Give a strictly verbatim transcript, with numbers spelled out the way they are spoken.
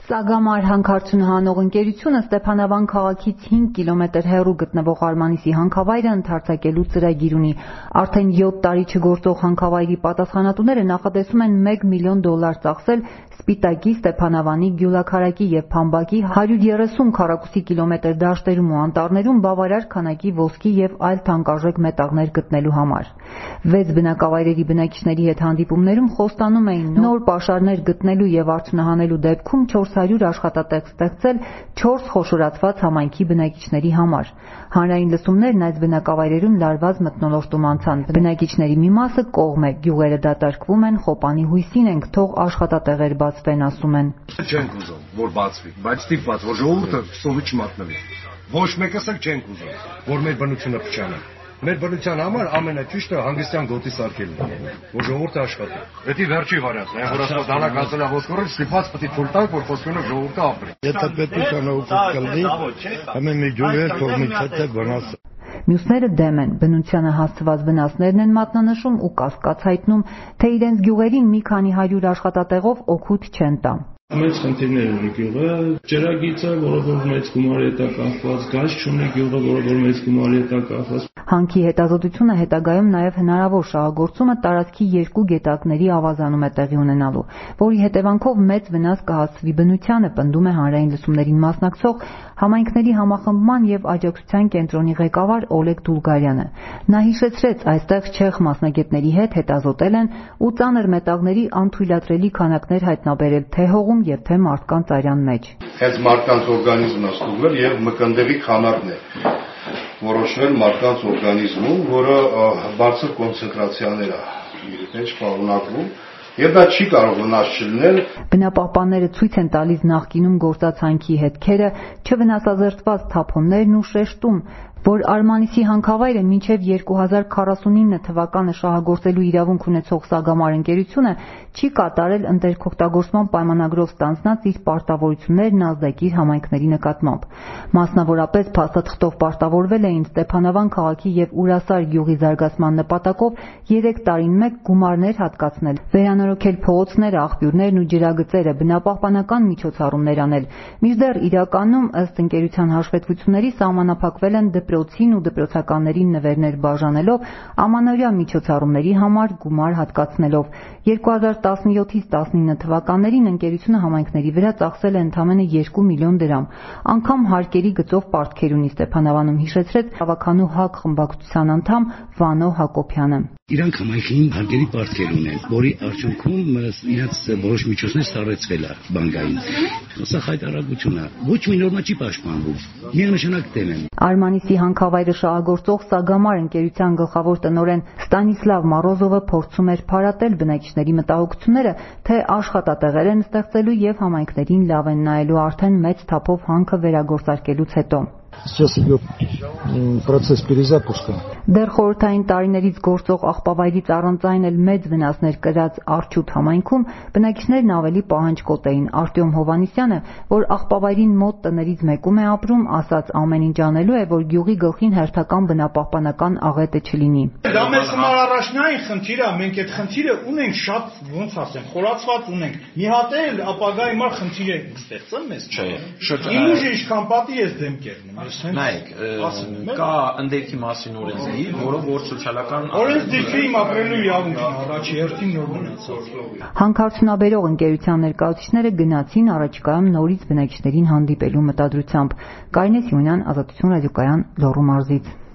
Սագամար հանքարդյուն հանող ընկերությունը Ստեփանավան քաղաքից հինգ կիլոմետր հեռու գտնվող Արմանիսի հանքավայրը ընդարձակելու ծրագիր ունի։ Արդեն յոթ տարի չգործող հանքավայրի պատասխանատուները նախատեսում են մեկ միլիոն դոլար ծախսել Սպիտակի, Ստեփանավանի, Գյուլաքարակի և Փամբակի հարյուր երեսուն քառակուսի կիլոմետր դաշտերում ու անտառներում բավարար քանակի ոսկի և այլ թանկարժեք մետաղներ գտնելու համար։ Վեց բնակավայրերի բնակիչների հետ հանդիպումներում խոստանում էին նոր պաշարներ գտնելու և արդյունահանելու դեպքում չորս հարյուր աշխատատեղ ստեղծել չորս խոշորացված համայնքի բնակիչների համար։ Հանրային լսումներն այս բնակավայրերում լարված մթնոլորտում անցան։ Բնակիչների մի մասը կողմ է, գյուղերը դատարկվում են, խոպանի հույսին ենք, թող աշխատատեղեր բացվեն, ասում են։ Չենք ուզում, որ բացվի, բայց ստիպված, որ ժողովուրդը սովի չմատնվի։ Ոչ մեկս էլ չենք ուզում, որ մեր բնությունը փչանա։ Մեր բնության համար ամենաճիշտը հանգստյան գոտի սարքելն է, որ ժողովուրդը աշխատի։ Դա վերջի վարիանտն է, որ ասած դանակ ասել է ոսկորը, ստիպված պետք է թույլ տալ, որ ոսկորը ժողովուրդը ապրի։ Եթե պետությունը ուղղակի կլվի, ամեն մի ջուրեր թողնի չეთե վնաս։ Մյուսները դեմ են, բնությանը հասցված վնասներն են մատնանշում ու կասկած հայտնում, թե իրենց գյուղերին մի քանի հարյուր աշխատատեղով օգուտ չեն տա։ Մեծ խնդիրներ ունի գյուղը, ջրագիծը, որը որ մեծ գումարի հետ է կախված, գազ չունի գյուղը, որը որ մեծ գումարի հետ է կախված։ Հանքի հետազոտությունը հետագայում նաև հնարավոր շահագործումը տարածքի երկու գետակների ավազանում է տեղի ունենալու, որի հետևանքով մեծ վնաս կհասցվի բնությանը, պնդում է հանրային լսումներին մասնակցող համայնքների համախմբման և աջակցության կենտրոնի ղեկավար Օլեգ Դուլգարյանը։ Նա հիշեցրեց, այստեղ չեխ մասնագետների հետ հետազոտել են ու ծանր մետաղների անթույլատրելի քանակներ հայտնաբերել թե հողում և թե մարդկանց արյան մեջ։ Հենց մարդկանց օրգանիզմն է ստուգվել և մկնդեղի քանակն է որոշվել մարդկանց օրգանիզմում, որը բարձր կոնցենտրացիաներ է իր մեջ պարունակվում, եւ դա չի կարող վնաս չլինել։ Բնապահպանները ցույց են տալիս նախկինում գործած հանքի հետքերը, չվնասազերծված թափոններն ու շեշտում, որ Արմանիսի հանքավայրը մինչև երկու հազար քառասունինը թվականը շահագործելու իրավունք ունեցող Սագամար ընկերությունը չի կատարել ընդերքօգտագործման պայմանագրով ստանձնած իր պարտավորություններն ազդագիր համայնքների նկատմամբ։ Մասնավորապես փաստաթղթով պարտավորվել էին Ստեփանավան քաղաքի և Ուրասար գյուղի զարգացման նպատակով երեք տարին մեկ գումարներ հատկացնել, վերանորոգել փողոցները, աղբյուրներն ու ջրագծերը, բնապահպանական միջոցառումներ անել։ Մինչդեռ իրականում, ըստ ընկերության հաշվետվությունների, սահմանափակվել են դպրոցին ու դպրոցականներին նվերներ բաժանելով, ամանորյա միջոցառումների համար գումար հատկացնելով։ երկու հազար տասնյոթից տասնինը թվականներին ընկերությունը համայնքների վրա ծախսել է ընդամենը երկու միլիոն դրամ։ Անգամ հարկերի գծով պարտքեր ունի, Ստեփանավանում հիշեցրեց հավաքանու ՀԱԿ խմբակցության անդամ Վանո Հակոբյանը։ Իրանք համայնքին հարկերի պարտքեր ունեն, որի արդյունքում իրաց որոշ միջոցներ սառեցվել է բանկային։ Սա խայտարակություն է։ Ոչ մի նորմա չի պաշտպանվում։ Միանշանակ դեմ են։ Արմանիսի հանքավայրը շահագործող Սագամար ընկերության գլխավոր տնօրեն Ստանիսլավ Մարոզովը փորձում էր փարատել բնակիչների մտահոգությունները, թե աշխատատեղեր են ստեղծելու և համայնքներին լավ են նայելու արդեն մեծ թափով հանքը վերագործարկելուց հետո։ Сейчас идет процесс перезапуска. Դեռ խորհրդային տարիներից գործող աղբավայրից առանցայն էլ մեծ վնասներ կրած Արջուտ համայնքում բնակիչներն ավելի պահանջկոտ էին։ Արտյոմ Հովհաննիսյանը, որ աղբավայրին մոտ տներից մեկում է ապրում, ասաց ամեն ինչ անելու է, որ գյուղի գլխին հերթական բնապահպանական աղետը չլինի։ Դա մեզ համար առաջնային խնդիր է, մենք այդ խնդիրը ունենք շատ, ոնց ասեմ, խորացված ունենք։ Մի հատ էլ ապագայի մար խնդիր է ստեղծել մեզ։ Չէ, շուտ։ Իմ ուժը ինչքան պատի ես դեմ կերնում։ Նայեք, կա ընդերքի մասին օրենսդիր, որով որ սոցիալական օրենսդիրը իմ ապրելու իրավունքն է, առաջի հերթին նոր մնացած։ Հանքարդյունաբերող ընկերության ներկայացուցիչները գնացին առաջիկայում նորից բնակիչներին հանդիպելու մտադրությամբ։ Կարինե Սիմոնյան, Ազատություն ռադիոկայան, Լոռու մարզից։